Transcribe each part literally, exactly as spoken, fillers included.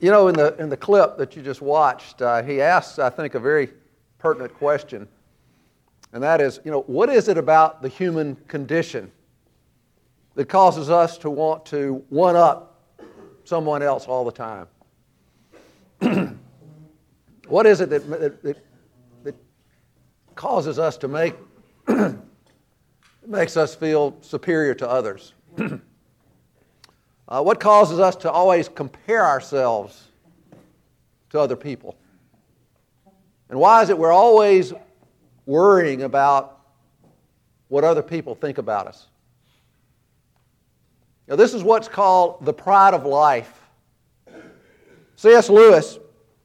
You know, in the in the clip that you just watched, uh, he asks, I think, a very pertinent question, and that is, you know, what is it about the human condition that causes us to want to one-up someone else all the time? What is it that, that, that, that causes us to make, makes us feel superior to others? Uh, what causes us to always compare ourselves to other people? And why is it we're always worrying about what other people think about us? Now, this is what's called the pride of life. C S Lewis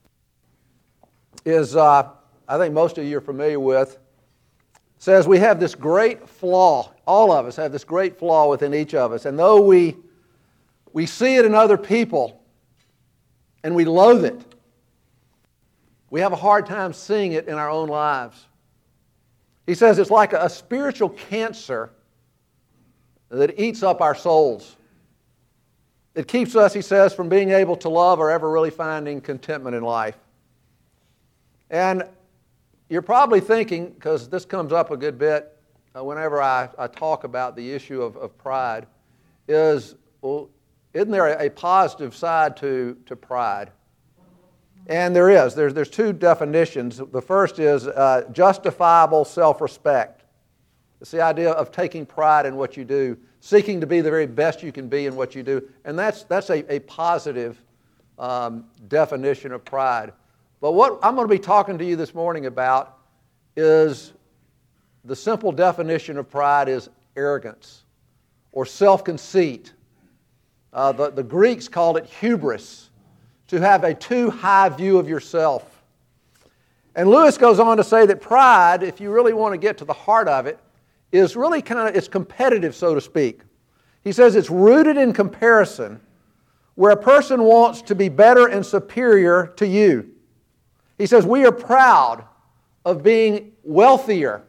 is, uh, I think most of you are familiar with, says we have this great flaw, all of us have this great flaw within each of us, and though we We see it in other people, and we loathe it, we have a hard time seeing it in our own lives. He says it's like a spiritual cancer that eats up our souls. It keeps us, he says, from being able to love or ever really finding contentment in life. And you're probably thinking, because this comes up a good bit uh, whenever I, I talk about the issue of, of pride, is, well, isn't there a, a positive side to, to pride? And there is. There's, there's two definitions. The first is uh, justifiable self-respect. It's the idea of taking pride in what you do, seeking to be the very best you can be in what you do. And that's, that's a, a positive um, definition of pride. But what I'm going to be talking to you this morning about is the simple definition of pride is arrogance or self-conceit. Uh, the, the Greeks called it hubris, to have a too high view of yourself. And Lewis goes on to say that pride, if you really want to get to the heart of it, is really kind of, it's competitive, so to speak. He says it's rooted in comparison, where a person wants to be better and superior to you. He says we are proud of being wealthier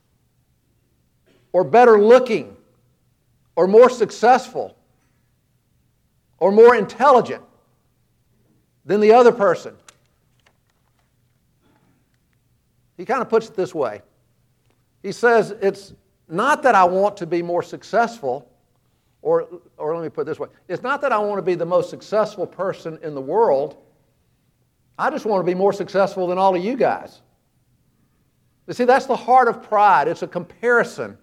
or better looking or more successful or more intelligent than the other person. He kind of puts it this way. He says, it's not that I want to be more successful, or, or let me put it this way. It's not that I want to be the most successful person in the world. I just want to be more successful than all of you guys. You see, that's the heart of pride. It's a comparison.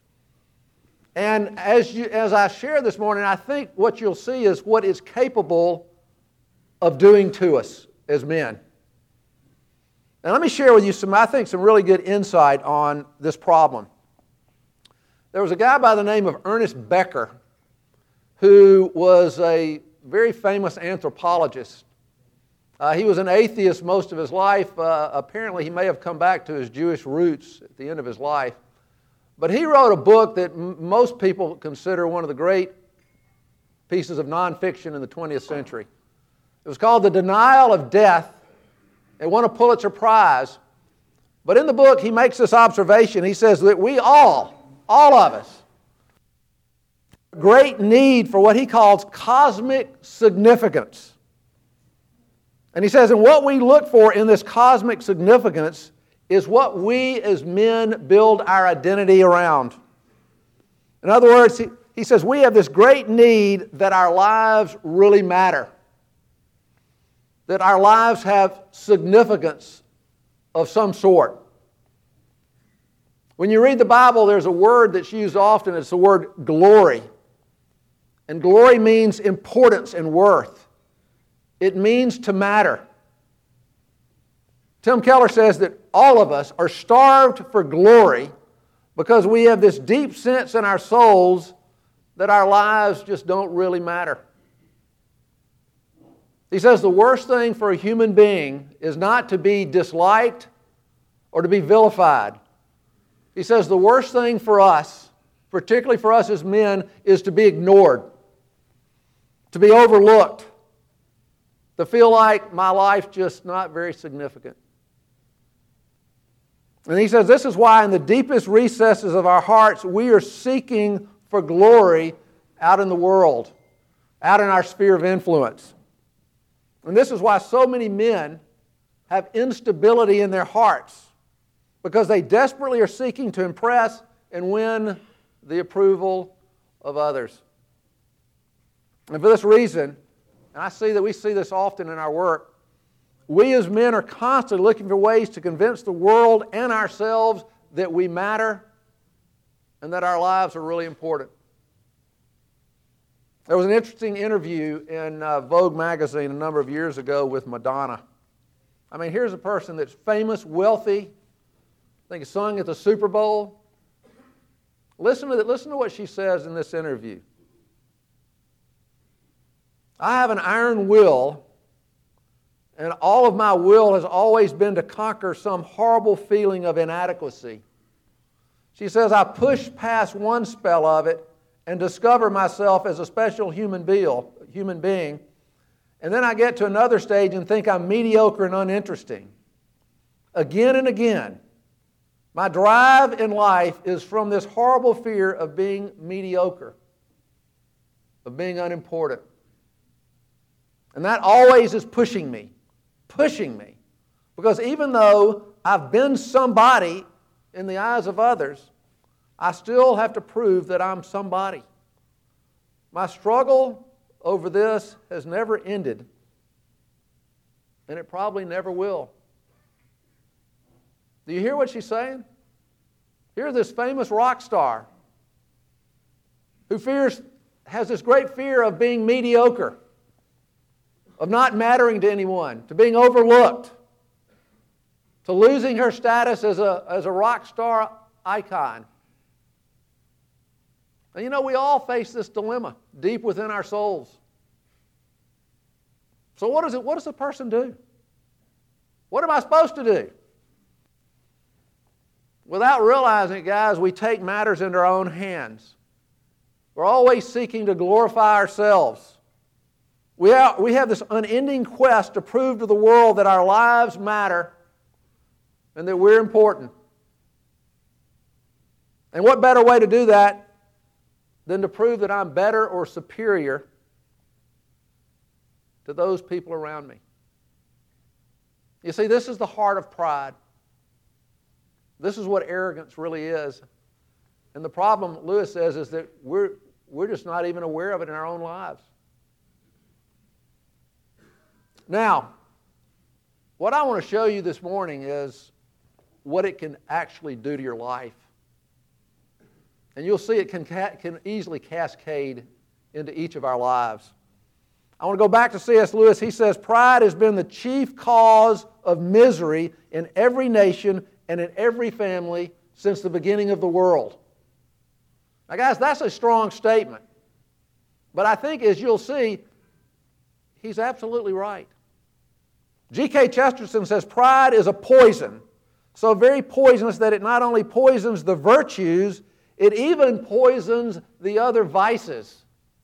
And as you, as I share this morning, I think what you'll see is what it's capable of doing to us as men. And let me share with you some, I think, some really good insight on this problem. There was a guy by the name of Ernest Becker who was a very famous anthropologist. Uh, he was an atheist most of his life. Uh, apparently, he may have come back to his Jewish roots at the end of his life. But he wrote a book that m- most people consider one of the great pieces of nonfiction in the twentieth century. It was called The Denial of Death. It won a Pulitzer Prize. But in the book, he makes this observation. He says that we all, all of us, great need for what he calls cosmic significance. And he says, and what we look for in this cosmic significance is what we as men build our identity around. In other words, he, he says we have this great need that our lives really matter, that our lives have significance of some sort. When you read the Bible, there's a word that's used often. It's the word glory. And glory means importance and worth. It means to matter. Tim Keller says that all of us are starved for glory because we have this deep sense in our souls that our lives just don't really matter. He says the worst thing for a human being is not to be disliked or to be vilified. He says the worst thing for us, particularly for us as men, is to be ignored, to be overlooked, to feel like my life's just not very significant. And he says this is why in the deepest recesses of our hearts we are seeking for glory out in the world, out in our sphere of influence. And this is why so many men have instability in their hearts, because they desperately are seeking to impress and win the approval of others. And for this reason, and I see that we see this often in our work, we as men are constantly looking for ways to convince the world and ourselves that we matter and that our lives are really important. There was an interesting interview in uh, Vogue magazine a number of years ago with Madonna. I mean, here's a person that's famous, wealthy, I think sung at the Super Bowl. Listen to that. Listen to what she says in this interview. I have an iron will, and all of my will has always been to conquer some horrible feeling of inadequacy. She says, I push past one spell of it and discover myself as a special human being, human being, and then I get to another stage and think I'm mediocre and uninteresting. Again and again, my drive in life is from this horrible fear of being mediocre, of being unimportant. And that always is pushing me, pushing me. Because even though I've been somebody in the eyes of others, I still have to prove that I'm somebody. My struggle over this has never ended, and it probably never will. Do you hear what she's saying? Here's this famous rock star who fears, has this great fear of being mediocre, of not mattering to anyone, to being overlooked, to losing her status as a, as a rock star icon. And you know, we all face this dilemma deep within our souls. So what is it? What does a person do? What am I supposed to do? Without realizing it, guys, we take matters into our own hands. We're always seeking to glorify ourselves. We have, we have this unending quest to prove to the world that our lives matter and that we're important. And what better way to do that than to prove that I'm better or superior to those people around me? You see, this is the heart of pride. This is what arrogance really is. And the problem, Lewis says, is that we're, we're just not even aware of it in our own lives. Now, what I want to show you this morning is what it can actually do to your life. And you'll see it can, can easily cascade into each of our lives. I want to go back to C S Lewis. He says, pride has been the chief cause of misery in every nation and in every family since the beginning of the world. Now, guys, that's a strong statement. But I think, as you'll see, he's absolutely right. G K Chesterton says, pride is a poison, so very poisonous that it not only poisons the virtues, it even poisons the other vices.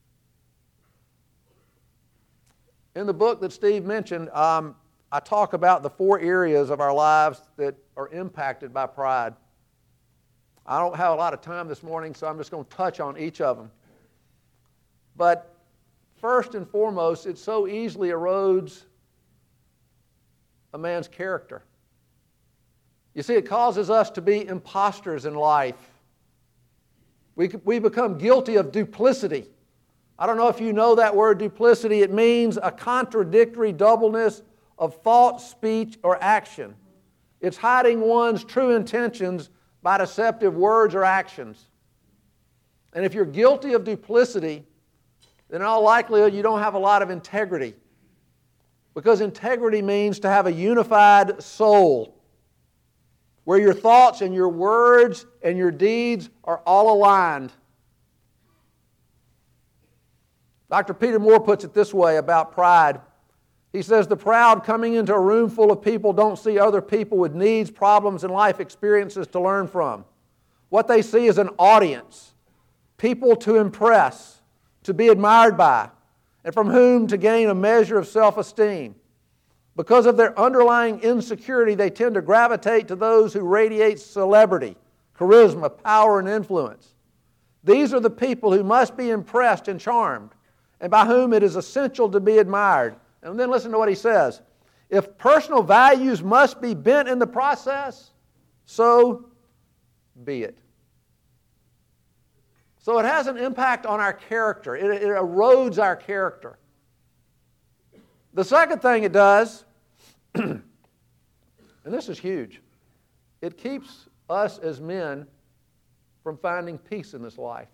In the book that Steve mentioned, um, I talk about the four areas of our lives that are impacted by pride. I don't have a lot of time this morning, so I'm just going to touch on each of them. But first and foremost, it so easily erodes a man's character. You see, it causes us to be imposters in life. We, we become guilty of duplicity. I don't know if you know that word duplicity. It means a contradictory doubleness of thought, speech, or action. It's hiding one's true intentions by deceptive words or actions. And if you're guilty of duplicity, then in all likelihood you don't have a lot of integrity. Because integrity means to have a unified soul, where your thoughts and your words and your deeds are all aligned. Doctor Peter Moore puts it this way about pride. He says, the proud coming into a room full of people don't see other people with needs, problems, and life experiences to learn from. What they see is an audience, people to impress, to be admired by, and from whom to gain a measure of self-esteem. Because of their underlying insecurity, they tend to gravitate to those who radiate celebrity, charisma, power, and influence. These are the people who must be impressed and charmed, and by whom it is essential to be admired, And then listen to what he says. If personal values must be bent in the process, so be it. So it has an impact on our character. It, it erodes our character. The second thing it does, and this is huge, it keeps us as men from finding peace in this life.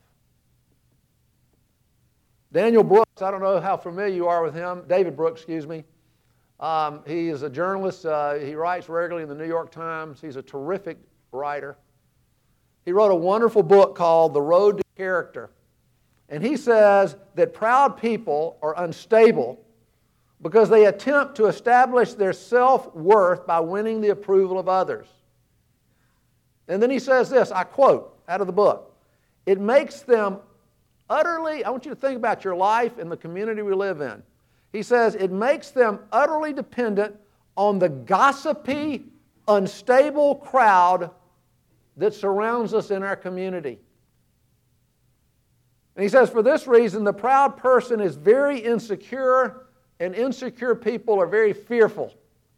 Daniel Brooks, I don't know how familiar you are with him, David Brooks, excuse me. Um, he is a journalist. Uh, he writes regularly in the New York Times. He's a terrific writer. He wrote a wonderful book called The Road to Character. And he says that proud people are unstable because they attempt to establish their self-worth by winning the approval of others. And then he says this, I quote out of the book, it makes them utterly, I want you to think about your life and the community we live in. He says it makes them utterly dependent on the gossipy, unstable crowd that surrounds us in our community. And he says for this reason, the proud person is very insecure, and insecure people are very fearful.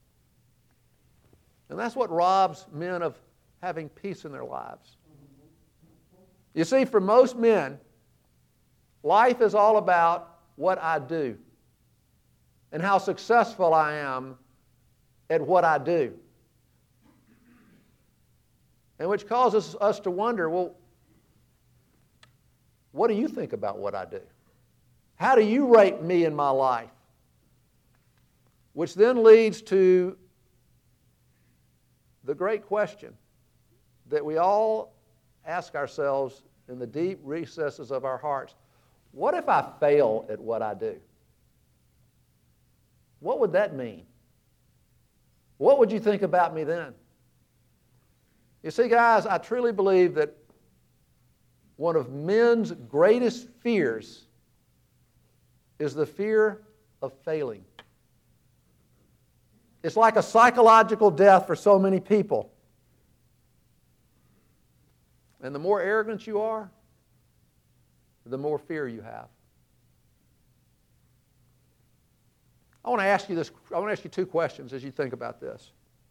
And that's what robs men of having peace in their lives. You see, for most men, life is all about what I do and how successful I am at what I do. And which causes us to wonder, well, what do you think about what I do? How do you rate me in my life? Which then leads to the great question that we all ask ourselves in the deep recesses of our hearts. What if I fail at what I do? What would that mean? What would you think about me then? You see, guys, I truly believe that one of men's greatest fears is the fear of failing. It's like a psychological death for so many people. And the more arrogant you are, the more fear you have. I want to ask you this, I want to ask you two questions as you think about this.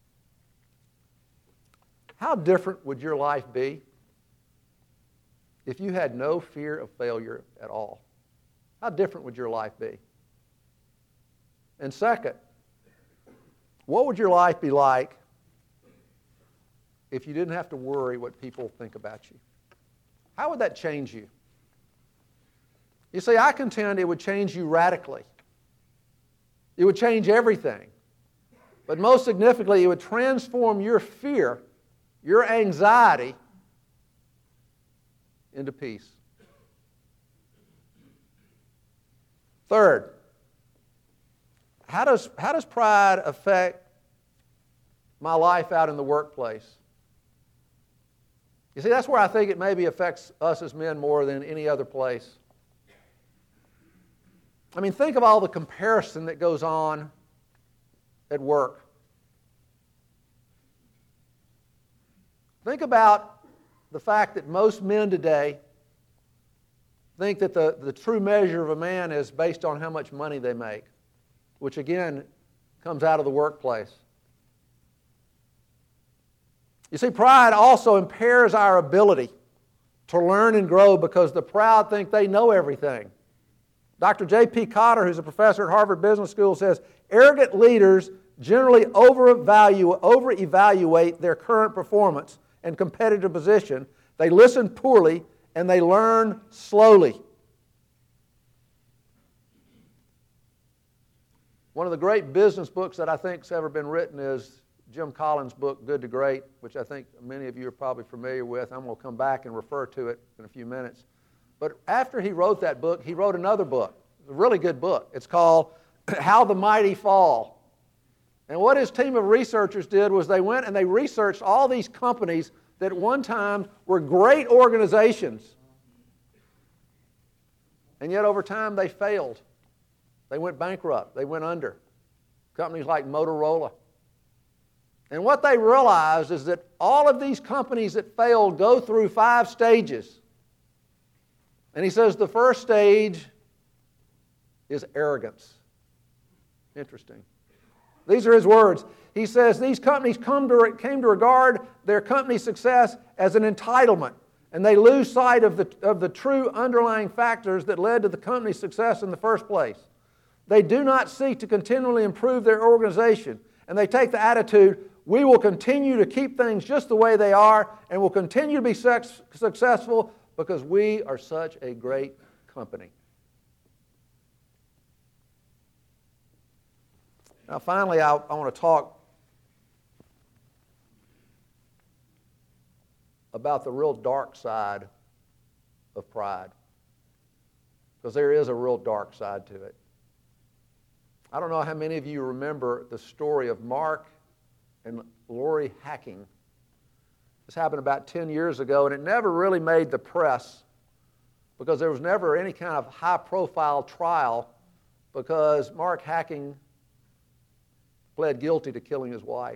How different would your life be if you had no fear of failure at all? How different would your life be? And second, what would your life be like if you didn't have to worry what people think about you? How would that change you? You see, I contend it would change you radically. It would change everything. But most significantly, it would transform your fear, your anxiety, into peace. Third, how does, how does pride affect my life out in the workplace? You see, that's where I think it maybe affects us as men more than any other place. I mean, think of all the comparison that goes on at work. Think about the fact that most men today think that the, the true measure of a man is based on how much money they make, which again comes out of the workplace. You see, pride also impairs our ability to learn and grow because the proud think they know everything. Doctor J P Cotter, who's a professor at Harvard Business School, says, arrogant leaders generally over-evaluate, over-evaluate their current performance and competitive position. They listen poorly and they learn slowly. One of the great business books that I think has ever been written is Jim Collins' book, Good to Great, which I think many of you are probably familiar with. I'm going to come back and refer to it in a few minutes. But after he wrote that book, he wrote another book. It's a really good book. It's called How the Mighty Fall. And what his team of researchers did was they went and they researched all these companies that at one time were great organizations. And yet over time they failed. They went bankrupt. They went under. Companies like Motorola. And what they realized is that all of these companies that failed go through five stages. And he says the first stage is arrogance. Interesting. These are his words. He says these companies come to, came to regard their company's success as an entitlement, and they lose sight of the, of the true underlying factors that led to the company's success in the first place. They do not seek to continually improve their organization, and they take the attitude, we will continue to keep things just the way they are and will continue to be sex- successful because we are such a great company. Now, finally, I, I want to talk about the real dark side of pride, because there is a real dark side to it. I don't know how many of you remember the story of Mark and Lori Hacking. This happened about ten years ago, and it never really made the press because there was never any kind of high-profile trial because Mark Hacking pled guilty to killing his wife.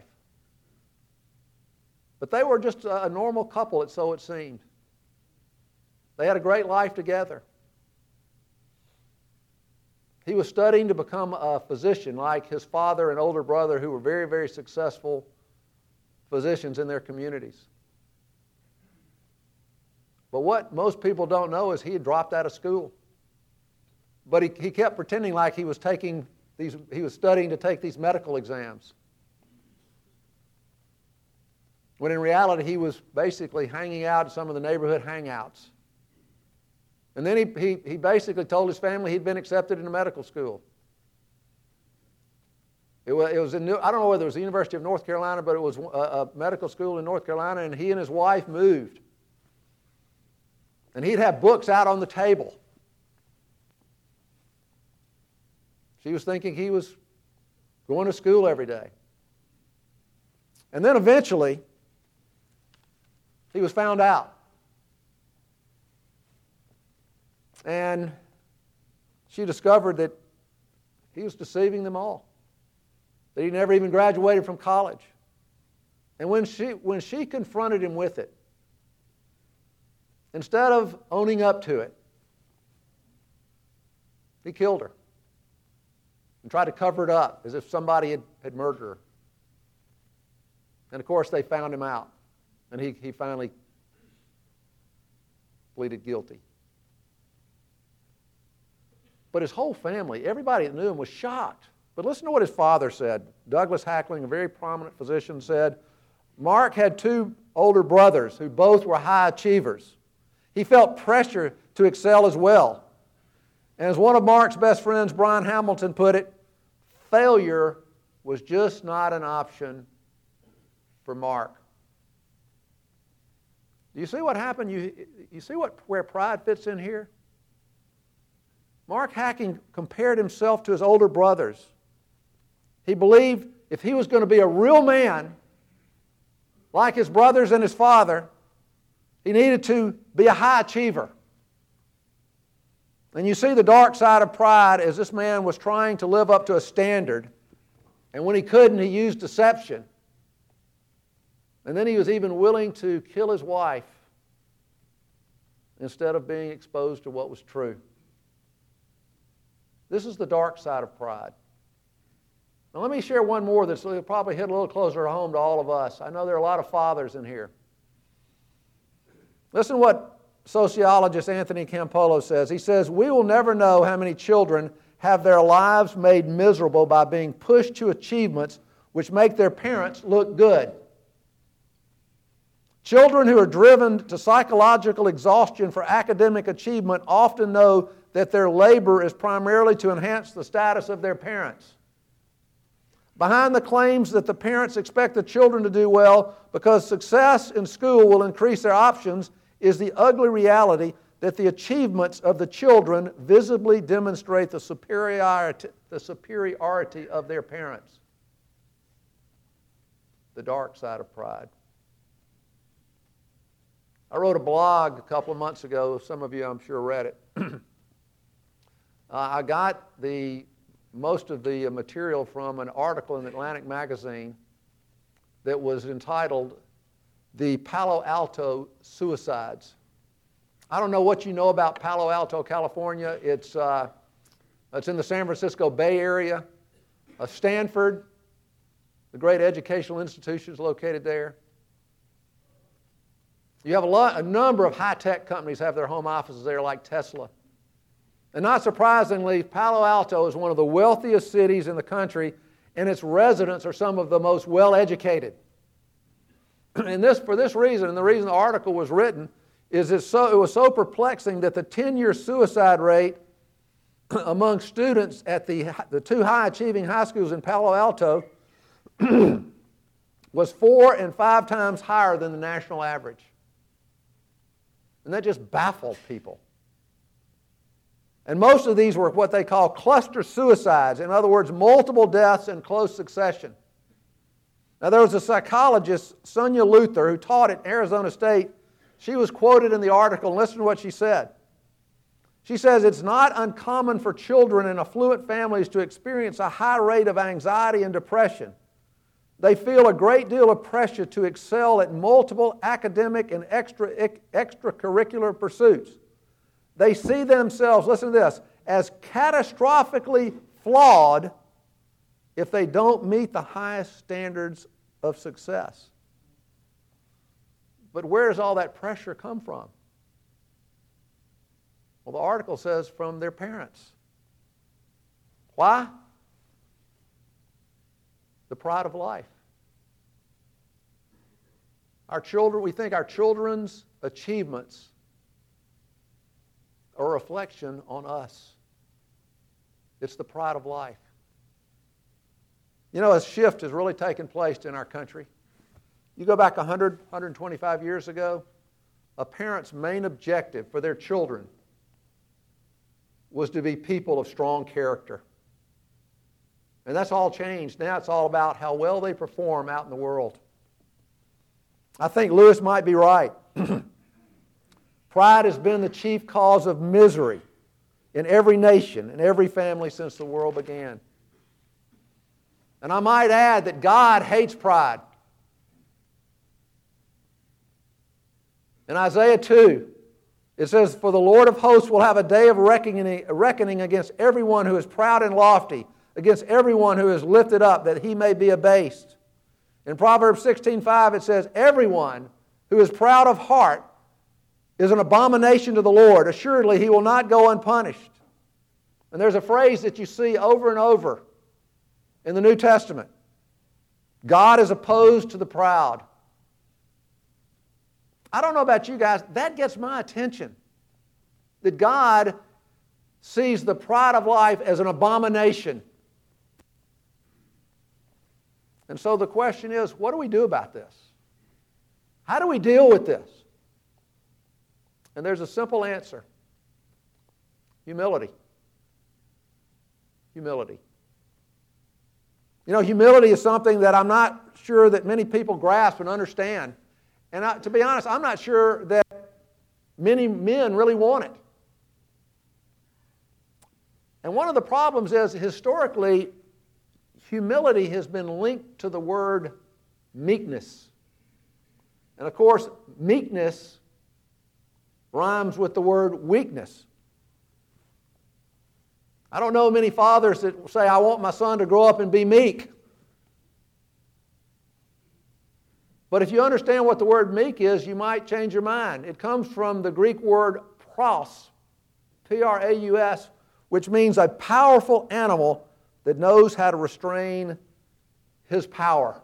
But they were just a normal couple, so it seemed. They had a great life together. He was studying to become a physician like his father and older brother, who were very, very successful physicians in their communities. But what most people don't know is he had dropped out of school. But he, he kept pretending like he was taking these, he was studying to take these medical exams, when in reality he was basically hanging out at some of the neighborhood hangouts. And then he, he, he basically told his family he'd been accepted into medical school. It was, it was in New, I don't know whether it was the University of North Carolina, but it was a, a medical school in North Carolina, and he and his wife moved. And he'd have books out on the table. She was thinking he was going to school every day. And then eventually, he was found out. And she discovered that he was deceiving them all, that he never even graduated from college. And when she, when she confronted him with it, instead of owning up to it, he killed her and tried to cover it up as if somebody had, had murdered her. And of course, they found him out, and he, he finally pleaded guilty. But his whole family, everybody that knew him, was shocked. But listen to what his father said. Douglas Hackling, a very prominent physician, said, Mark had two older brothers who both were high achievers. He felt pressure to excel as well. And as one of Mark's best friends, Brian Hamilton, put it, failure was just not an option for Mark. Do you see what happened? You, you see what, where pride fits in here? Mark Hacking compared himself to his older brothers. He believed if he was going to be a real man, like his brothers and his father, he needed to be a high achiever. And you see the dark side of pride as this man was trying to live up to a standard, and when he couldn't, he used deception. And then he was even willing to kill his wife instead of being exposed to what was true. This is the dark side of pride. Now let me share one more that's will probably hit a little closer to home to all of us. I know there are a lot of fathers in here. Listen to what sociologist Anthony Campolo says. He says, we will never know how many children have their lives made miserable by being pushed to achievements which make their parents look good. Children who are driven to psychological exhaustion for academic achievement often know that their labor is primarily to enhance the status of their parents. Behind the claims that the parents expect the children to do well because success in school will increase their options is the ugly reality that the achievements of the children visibly demonstrate the superiority, the superiority of their parents. The dark side of pride. I wrote a blog a couple of months ago. Some of you, I'm sure, read it. uh, I got the most of the material from an article in Atlantic Magazine that was entitled The Palo Alto Suicides. I don't know what you know about Palo Alto, California. It's, uh, it's in the San Francisco Bay Area. uh, Stanford, the great educational institutions located there. You have a, lot, a number of high-tech companies have their home offices there, like Tesla. And not surprisingly, Palo Alto is one of the wealthiest cities in the country, and its residents are some of the most well-educated. And this, for this reason, and the reason the article was written, is it, so, it was so perplexing that the ten-year suicide rate among students at the, the two high-achieving high schools in Palo Alto was four and five times higher than the national average. And that just baffled people. And most of these were what they call cluster suicides. In other words, multiple deaths in close succession. Now, there was a psychologist, Sonia Luther, who taught at Arizona State. She was quoted in the article, and listen to what she said. She says, "It's not uncommon for children in affluent families to experience a high rate of anxiety and depression. They feel a great deal of pressure to excel at multiple academic and extra, extracurricular pursuits. They see themselves, listen to this, as catastrophically flawed if they don't meet the highest standards of success." But where does all that pressure come from? Well, the article says from their parents. Why? The pride of life. Our children, we think our children's achievements are a reflection on us. It's the pride of life. You know, a shift has really taken place in our country. You go back one hundred, one hundred twenty-five years ago, a parent's main objective for their children was to be people of strong character. And that's all changed. Now it's all about how well they perform out in the world. I think Lewis might be right. Pride has been the chief cause of misery in every nation and every family since the world began. And I might add that God hates pride. In Isaiah two, it says, "For the Lord of hosts will have a day of reckoning, reckoning against everyone who is proud and lofty, against everyone who is lifted up, that he may be abased." In Proverbs sixteen five, it says, "Everyone who is proud of heart is an abomination to the Lord. Assuredly, he will not go unpunished." And there's a phrase that you see over and over in the New Testament. God is opposed to the proud. I don't know about you guys, that gets my attention. That God sees the pride of life as an abomination. And so the question is, what do we do about this? How do we deal with this? And there's a simple answer. Humility. Humility. You know, humility is something that I'm not sure that many people grasp and understand. And I, to be honest, I'm not sure that many men really want it. And one of the problems is, historically, humility has been linked to the word meekness. And of course, meekness rhymes with the word weakness. I don't know many fathers that say, "I want my son to grow up and be meek." But if you understand what the word meek is, you might change your mind. It comes from the Greek word praus, P R A U S, which means a powerful animal that knows how to restrain his power.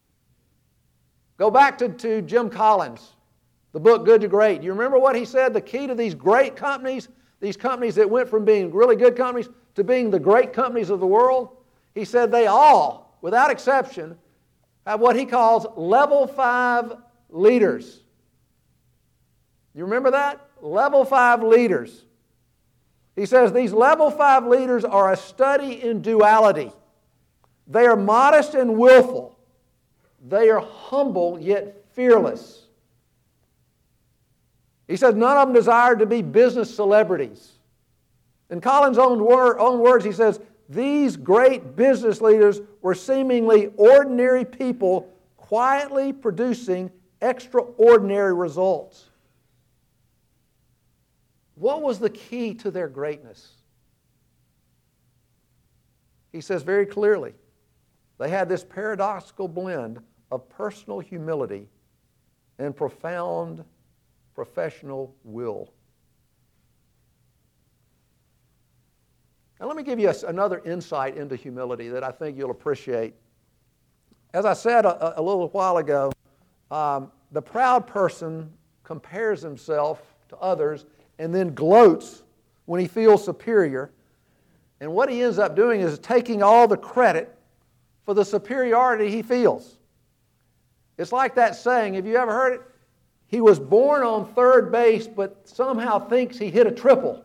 Go back to, to Jim Collins, the book Good to Great. You remember what he said? The key to these great companies, these companies that went from being really good companies to being the great companies of the world, he said they all, without exception, have what he calls level five leaders. You remember that? Level five leaders. He says these level five leaders are a study in duality. They are modest and willful. They are humble yet fearless. He says none of them desired to be business celebrities. In Collins' own, wor- own words, he says, these great business leaders were seemingly ordinary people quietly producing extraordinary results. What was the key to their greatness? He he says very clearly, they had this paradoxical blend of personal humility and profound professional will. Now let me give you a, another insight into humility that I think you'll appreciate. As I said a, a little while ago, um, the proud person compares himself to others and then gloats when he feels superior. And what he ends up doing is taking all the credit for the superiority he feels. It's like that saying, have you ever heard it? He was born on third base, but somehow thinks he hit a triple.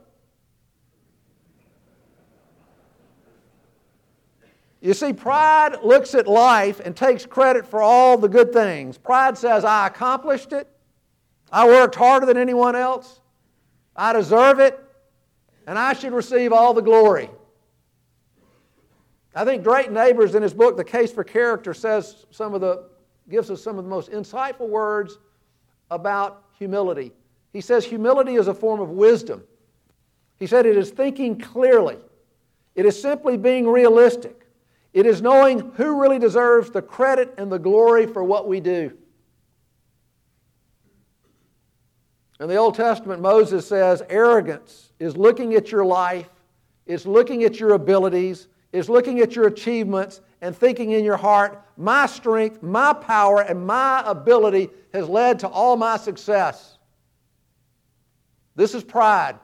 You see, pride looks at life and takes credit for all the good things. Pride says, I accomplished it. I worked harder than anyone else. I deserve it. And I should receive all the glory. I think Drayton Nabors in his book, The Case for Character, says some of the, gives us some of the most insightful words about humility. He says humility is a form of wisdom. He said it is thinking clearly. It is simply being realistic. It is knowing who really deserves the credit and the glory for what we do. In the Old Testament, Moses says arrogance is looking at your life, is looking at your abilities, is looking at your achievements and thinking in your heart, my strength, my power, and my ability has led to all my success. This is pride.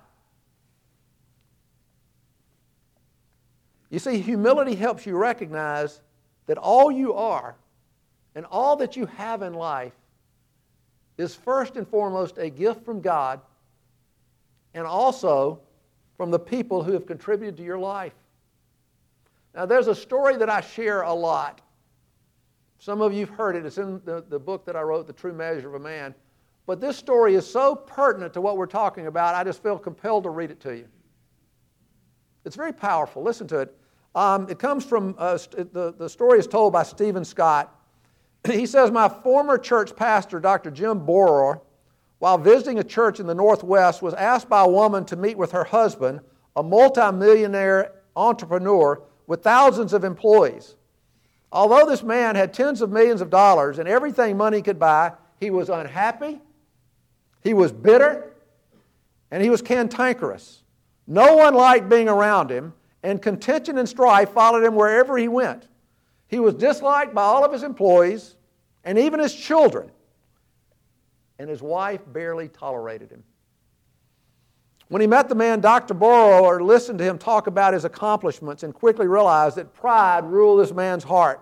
You see, humility helps you recognize that all you are and all that you have in life is first and foremost a gift from God and also from the people who have contributed to your life. Now, there's a story that I share a lot. Some of you have heard it. It's in the, the book that I wrote, The True Measure of a Man. But this story is so pertinent to what we're talking about, I just feel compelled to read it to you. It's very powerful. Listen to it. Um, it comes from, uh, st- the, the story is told by Stephen Scott. He says, my former church pastor, Doctor Jim Borer, while visiting a church in the Northwest, was asked by a woman to meet with her husband, a multimillionaire entrepreneur with thousands of employees. Although this man had tens of millions of dollars and everything money could buy, he was unhappy, he was bitter, and he was cantankerous. No one liked being around him, and contention and strife followed him wherever he went. He was disliked by all of his employees and even his children, and his wife barely tolerated him. When he met the man, Doctor Borer listened to him talk about his accomplishments and quickly realized that pride ruled this man's heart.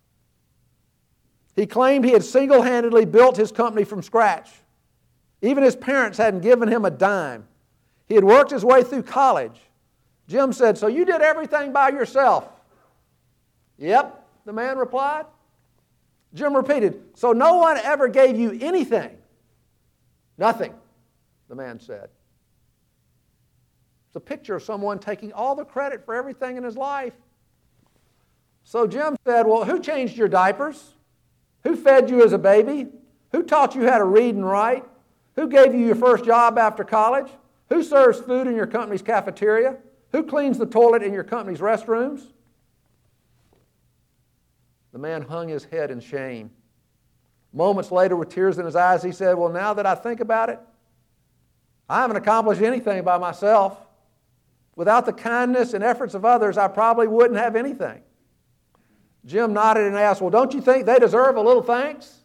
He claimed he had single-handedly built his company from scratch. Even his parents hadn't given him a dime. He had worked his way through college. Jim said, so you did everything by yourself? Yep, the man replied. Jim repeated, so no one ever gave you anything? Nothing, the man said. It's a picture of someone taking all the credit for everything in his life. So Jim said, well, who changed your diapers? Who fed you as a baby? Who taught you how to read and write? Who gave you your first job after college? Who serves food in your company's cafeteria? Who cleans the toilet in your company's restrooms? The man hung his head in shame. Moments later, with tears in his eyes, he said, well, now that I think about it, I haven't accomplished anything by myself. Without the kindness and efforts of others, I probably wouldn't have anything. Jim nodded and asked, well, don't you think they deserve a little thanks?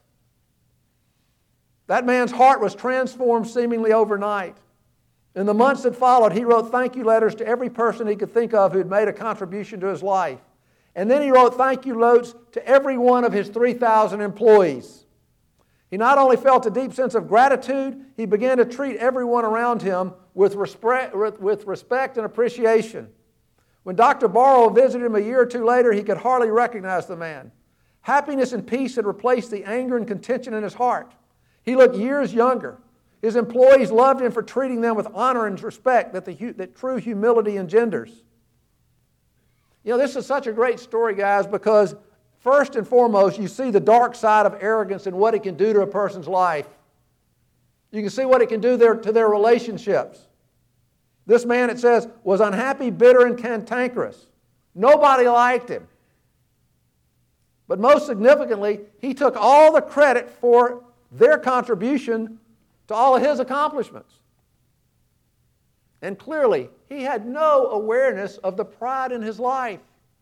That man's heart was transformed seemingly overnight. In the months that followed, he wrote thank you letters to every person he could think of who had made a contribution to his life. And then he wrote thank you notes to every one of his three thousand employees. He not only felt a deep sense of gratitude, he began to treat everyone around him with respect, with respect and appreciation. When Doctor Borer visited him a year or two later, he could hardly recognize the man. Happiness and peace had replaced the anger and contention in his heart. He looked years younger. His employees loved him for treating them with honor and respect that, the, that true humility engenders. You know, this is such a great story, guys, because first and foremost, you see the dark side of arrogance and what it can do to a person's life. You can see what it can do there, to their relationships. This man, it says, was unhappy, bitter, and cantankerous. Nobody liked him. But most significantly, he took all the credit for their contribution to all of his accomplishments. And clearly, he had no awareness of the pride in his life.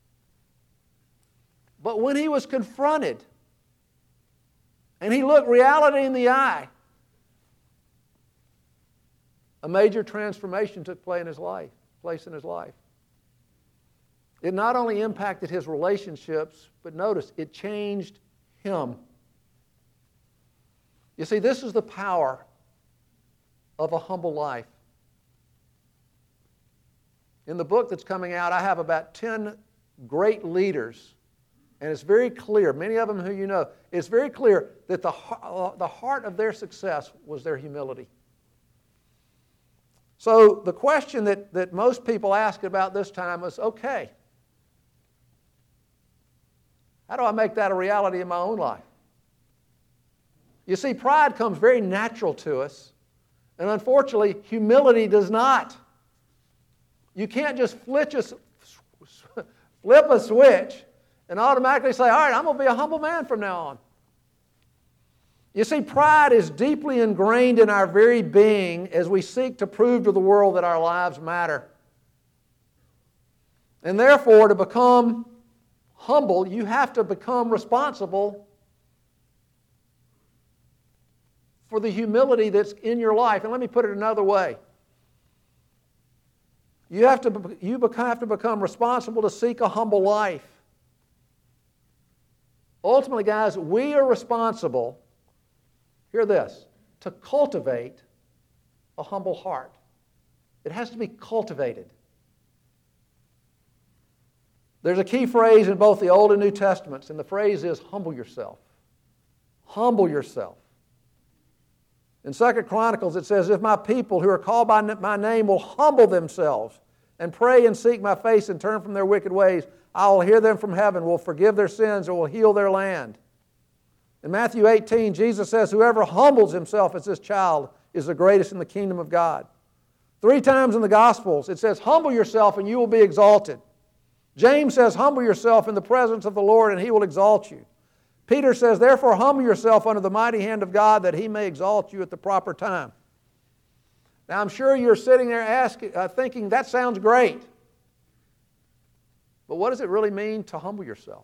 But when he was confronted and he looked reality in the eye, a major transformation took place in his life. Place in his life. It not only impacted his relationships, but notice, it changed him. You see, this is the power of a humble life. In the book that's coming out, I have about ten great leaders, and it's very clear, many of them who you know, it's very clear that the, the heart of their success was their humility. So the question that, that most people ask about this time is, okay, how do I make that a reality in my own life? You see, pride comes very natural to us, and unfortunately, humility does not. You can't just flip a, flip a switch and automatically say, all right, I'm going to be a humble man from now on. You see, pride is deeply ingrained in our very being as we seek to prove to the world that our lives matter. And therefore, to become humble, you have to become responsible for the humility that's in your life. And let me put it another way. You have to, you have to become responsible to seek a humble life. Ultimately, guys, we are responsible, hear this, to cultivate a humble heart. It has to be cultivated. There's a key phrase in both the Old and New Testaments, and the phrase is humble yourself. Humble yourself. In Second Chronicles it says, if my people who are called by my name will humble themselves and pray and seek my face and turn from their wicked ways, I will hear them from heaven, will forgive their sins, and will heal their land. In Matthew eighteen, Jesus says, whoever humbles himself as this child is the greatest in the kingdom of God. Three times in the Gospels it says, humble yourself and you will be exalted. James says, humble yourself in the presence of the Lord and He will exalt you. Peter says, therefore humble yourself under the mighty hand of God that He may exalt you at the proper time. Now I'm sure you're sitting there asking, uh, thinking, that sounds great. But what does it really mean to humble yourself?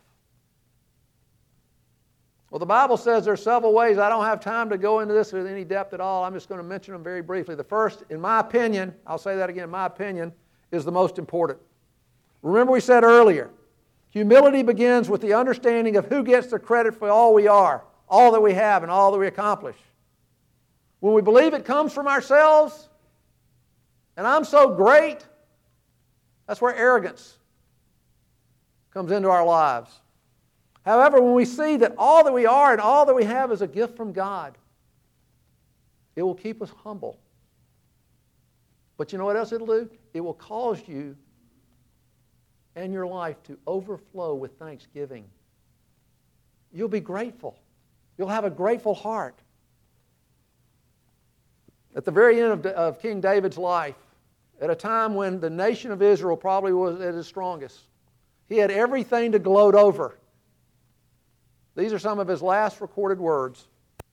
Well, the Bible says there are several ways. I don't have time to go into this with any depth at all. I'm just going to mention them very briefly. The first, in my opinion, I'll say that again, in my opinion, is the most important. Remember we said earlier, humility begins with the understanding of who gets the credit for all we are, all that we have, and all that we accomplish. When we believe it comes from ourselves, and I'm so great, that's where arrogance comes into our lives. However, when we see that all that we are and all that we have is a gift from God, it will keep us humble. But you know what else it'll do? It will cause you and your life to overflow with thanksgiving. You'll be grateful. You'll have a grateful heart. At the very end of, of King David's life, at a time when the nation of Israel probably was at its strongest, he had everything to gloat over. These are some of his last recorded words.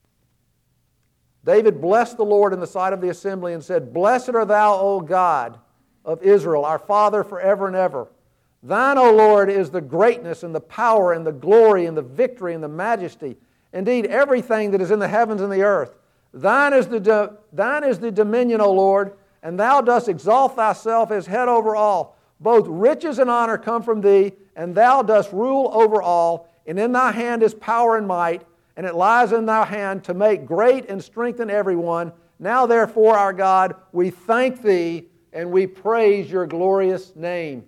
David blessed the Lord in the sight of the assembly and said, blessed are thou, O God of Israel, our Father forever and ever. Thine, O Lord, is the greatness and the power and the glory and the victory and the majesty. Indeed, everything that is in the heavens and the earth. Thine is the, do, thine is the dominion, O Lord, and thou dost exalt thyself as head over all. Both riches and honor come from thee, and thou dost rule over all. And in thy hand is power and might, and it lies in thy hand to make great and strengthen everyone. Now therefore, our God, we thank thee and we praise your glorious name.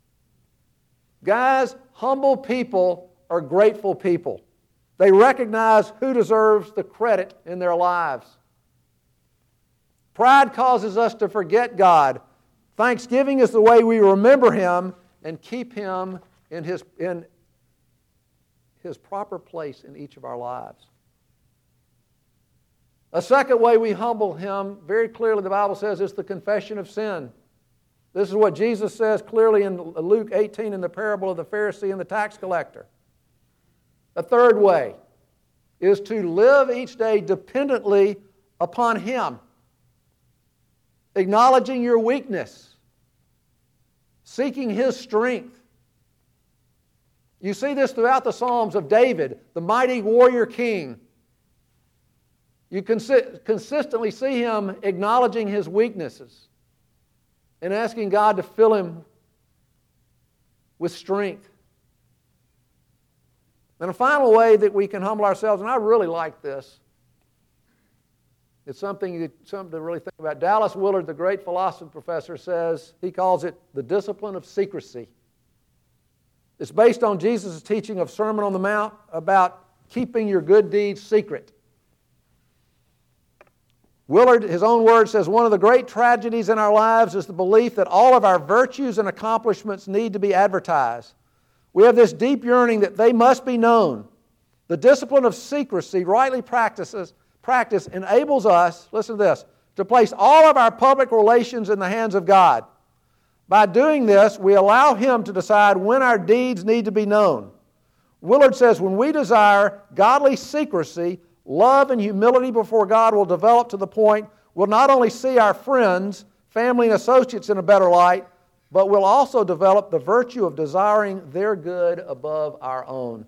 Guys, humble people are grateful people. They recognize who deserves the credit in their lives. Pride causes us to forget God. Thanksgiving is the way we remember Him and keep Him in His, in His proper place in each of our lives. A second way we humble Him, very clearly the Bible says, is the confession of sin. This is what Jesus says clearly in Luke eighteen in the parable of the Pharisee and the tax collector. A third way is to live each day dependently upon Him, acknowledging your weakness, seeking His strength. You see this throughout the Psalms of David, the mighty warrior king. You consi- consistently see him acknowledging his weaknesses and asking God to fill him with strength. And a final way that we can humble ourselves, and I really like this, it's something, something to really think about. Dallas Willard, the great philosophy professor, says, he calls it the discipline of secrecy. It's based on Jesus' teaching of Sermon on the Mount about keeping your good deeds secret. Willard, his own word, says, one of the great tragedies in our lives is the belief that all of our virtues and accomplishments need to be advertised. We have this deep yearning that they must be known. The discipline of secrecy, rightly practices, practice, enables us, listen to this, to place all of our public relations in the hands of God. By doing this, we allow Him to decide when our deeds need to be known. Willard says, when we desire godly secrecy, love and humility before God will develop to the point we'll not only see our friends, family, and associates in a better light, but we'll also develop the virtue of desiring their good above our own.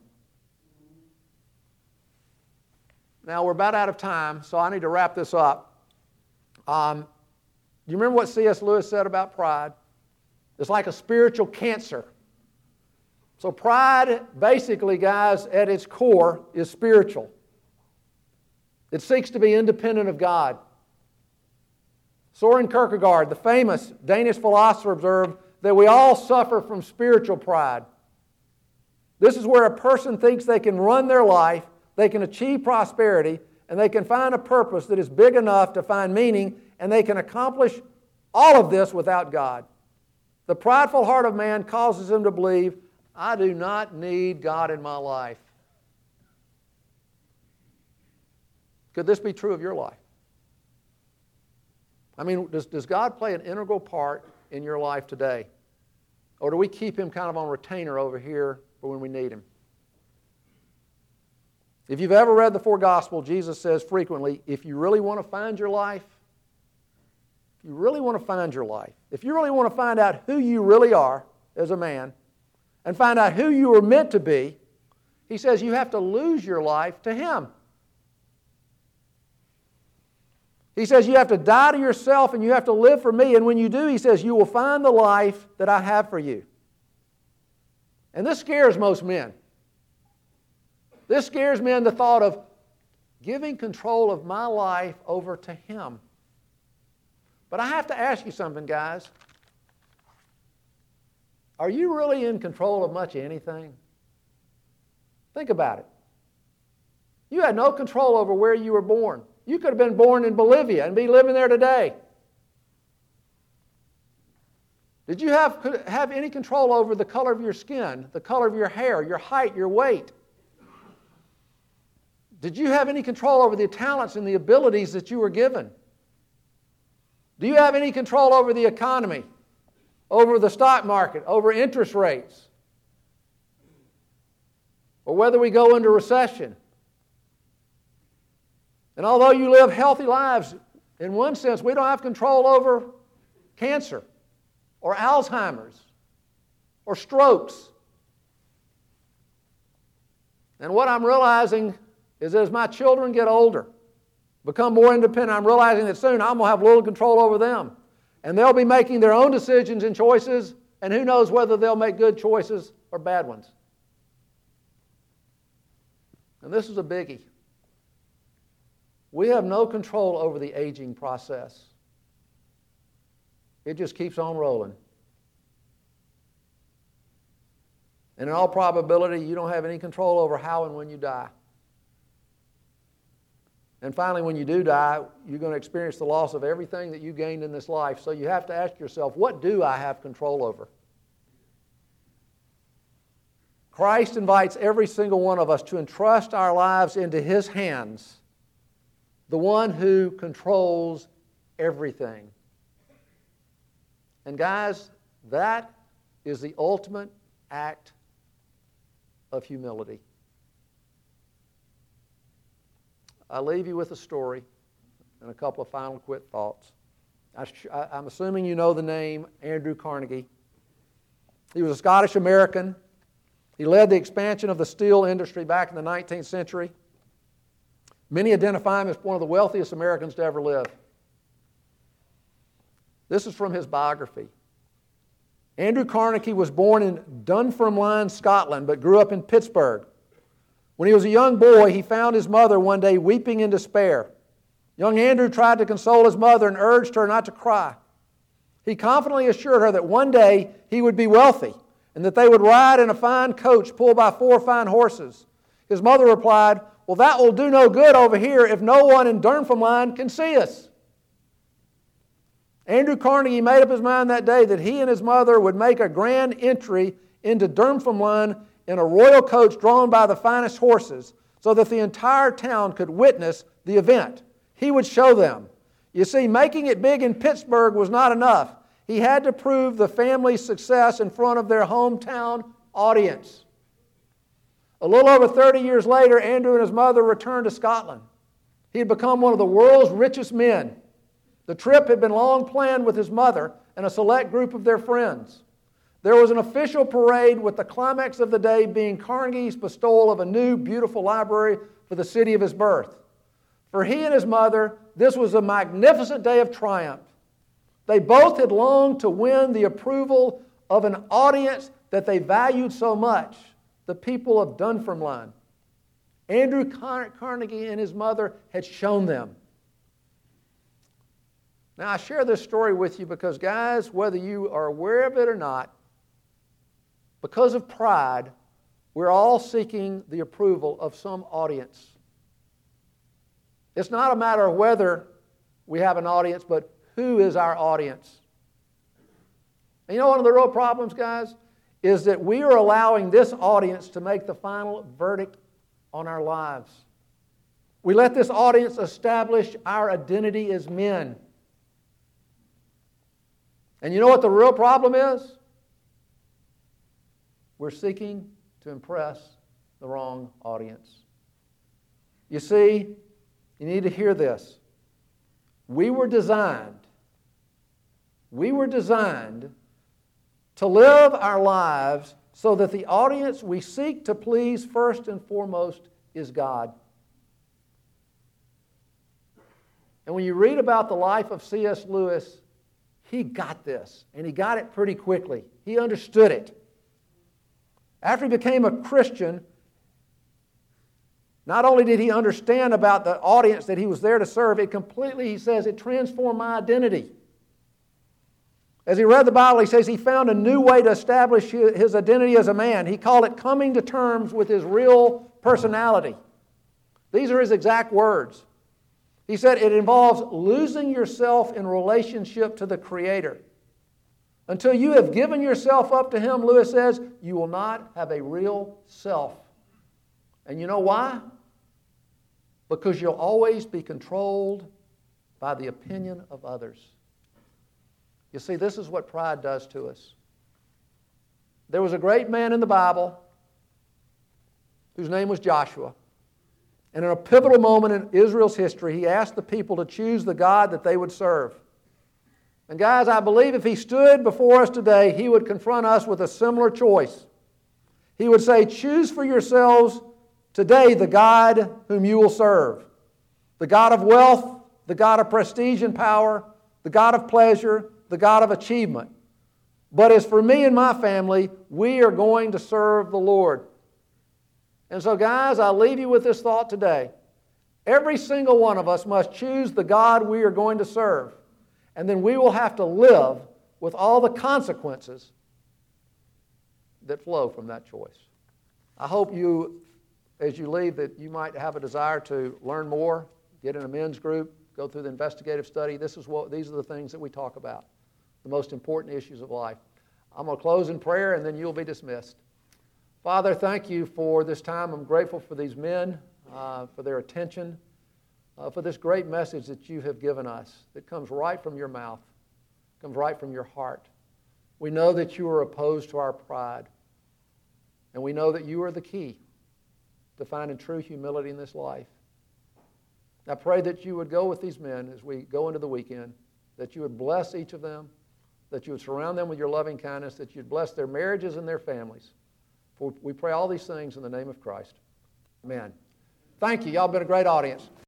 Now, we're about out of time, so I need to wrap this up. Um, do you remember what C S Lewis said about pride? It's like a spiritual cancer. So pride, basically, guys, at its core, is spiritual. It seeks to be independent of God. Soren Kierkegaard, the famous Danish philosopher, observed that we all suffer from spiritual pride. This is where a person thinks they can run their life, they can achieve prosperity, and they can find a purpose that is big enough to find meaning, and they can accomplish all of this without God. The prideful heart of man causes him to believe, I do not need God in my life. Could this be true of your life? I mean, does, does God play an integral part in your life today? Or do we keep Him kind of on retainer over here for when we need Him? If you've ever read the four Gospels, Jesus says frequently, if you really want to find your life, if you really want to find your life, if you really want to find out who you really are as a man, and find out who you were meant to be, He says you have to lose your life to Him. He says you have to die to yourself and you have to live for me. And when you do, He says, you will find the life that I have for you. And this scares most men. This scares men, the thought of giving control of my life over to Him. But I have to ask you something, guys. Are you really in control of much anything? Think about it. You had no control over where you were born. You could have been born in Bolivia and be living there today. Did you have, have any control over the color of your skin, the color of your hair, your height, your weight? Did you have any control over the talents and the abilities that you were given? Do you have any control over the economy, over the stock market, over interest rates? Or whether we go into recession? And although you live healthy lives, in one sense, we don't have control over cancer or Alzheimer's or strokes. And what I'm realizing is that as my children get older, become more independent, I'm realizing that soon I'm going to have little control over them. And they'll be making their own decisions and choices, and who knows whether they'll make good choices or bad ones. And this is a biggie. We have no control over the aging process. It just keeps on rolling. And in all probability, you don't have any control over how and when you die. And finally, when you do die, you're going to experience the loss of everything that you gained in this life. So you have to ask yourself, what do I have control over? Christ invites every single one of us to entrust our lives into His hands, the one who controls everything. And guys, that is the ultimate act of humility. I leave you with a story and a couple of final quick thoughts. I, I'm assuming you know the name Andrew Carnegie. He was a Scottish American. He led the expansion of the steel industry back in the nineteenth century. Many identify him as one of the wealthiest Americans to ever live. This is from his biography. Andrew Carnegie was born in Dunfermline, Scotland, but grew up in Pittsburgh. When he was a young boy, he found his mother one day weeping in despair. Young Andrew tried to console his mother and urged her not to cry. He confidently assured her that one day he would be wealthy and that they would ride in a fine coach pulled by four fine horses. His mother replied, "Well, that will do no good over here if no one in Dunfermline can see us." Andrew Carnegie made up his mind that day that he and his mother would make a grand entry into Dunfermline in a royal coach drawn by the finest horses so that the entire town could witness the event. He would show them. You see, making it big in Pittsburgh was not enough. He had to prove the family's success in front of their hometown audience. A little over thirty years later, Andrew and his mother returned to Scotland. He had become one of the world's richest men. The trip had been long planned with his mother and a select group of their friends. There was an official parade with the climax of the day being Carnegie's bestowal of a new, beautiful library for the city of his birth. For he and his mother, this was a magnificent day of triumph. They both had longed to win the approval of an audience that they valued so much, the people of Dunfermline. Andrew Carnegie and his mother had shown them. Now, I share this story with you because, guys, whether you are aware of it or not, because of pride, we're all seeking the approval of some audience. It's not a matter of whether we have an audience, but who is our audience? And you know one of the real problems, guys, is that we are allowing this audience to make the final verdict on our lives. We let this audience establish our identity as men. And you know what the real problem is? We're seeking to impress the wrong audience. You see, you need to hear this. We were designed, we were designed to live our lives so that the audience we seek to please first and foremost is God. And when you read about the life of C S Lewis, he got this, and he got it pretty quickly. He understood it. After he became a Christian, not only did he understand about the audience that he was there to serve, it completely, he says, it transformed my identity. As he read the Bible, he says he found a new way to establish his identity as a man. He called it coming to terms with his real personality. These are his exact words. He said it involves losing yourself in relationship to the Creator. Until you have given yourself up to Him, Lewis says, you will not have a real self. And you know why? Because you'll always be controlled by the opinion of others. You see, this is what pride does to us. There was a great man in the Bible whose name was Joshua. And in a pivotal moment in Israel's history, he asked the people to choose the God that they would serve. And guys, I believe if he stood before us today, he would confront us with a similar choice. He would say, choose for yourselves today the God whom you will serve. The God of wealth, the God of prestige and power, the God of pleasure, the God of achievement. But as for me and my family, we are going to serve the Lord. And so, guys, I leave you with this thought today. Every single one of us must choose the God we are going to serve. And then we will have to live with all the consequences that flow from that choice. I hope you, as you leave, that you might have a desire to learn more, get in a men's group, go through the investigative study. This is what, these are the things that we talk about, the most important issues of life. I'm going to close in prayer, and then you'll be dismissed. Father, thank you for this time. I'm grateful for these men, uh, for their attention, uh, for this great message that you have given us that comes right from your mouth, comes right from your heart. We know that you are opposed to our pride. And we know that you are the key to finding true humility in this life. I pray that you would go with these men as we go into the weekend, that you would bless each of them, that you would surround them with your loving kindness, that you'd bless their marriages and their families. For we pray all these things in the name of Christ. Amen. Thank you. Y'all been a great audience.